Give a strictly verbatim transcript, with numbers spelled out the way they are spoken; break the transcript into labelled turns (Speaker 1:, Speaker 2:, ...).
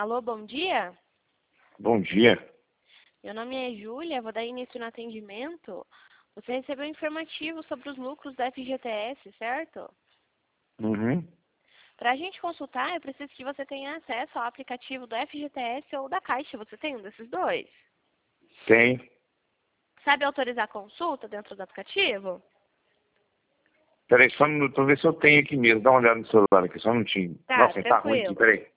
Speaker 1: Alô, bom dia?
Speaker 2: Bom dia.
Speaker 1: Meu nome é Júlia, vou dar início no atendimento. Você recebeu um informativo sobre os lucros da F G T S, certo?
Speaker 2: Uhum.
Speaker 1: Para a gente consultar, eu preciso que você tenha acesso ao aplicativo do F G T S ou da Caixa. Você tem um desses dois?
Speaker 2: Tem.
Speaker 1: Sabe autorizar a consulta dentro do aplicativo?
Speaker 2: Peraí, só um minuto, vou ver se eu tenho aqui mesmo. Dá uma olhada no celular aqui, só um minutinho.
Speaker 1: Tá,
Speaker 2: Nossa, tá ruim aqui,
Speaker 1: tranquilo.
Speaker 2: peraí.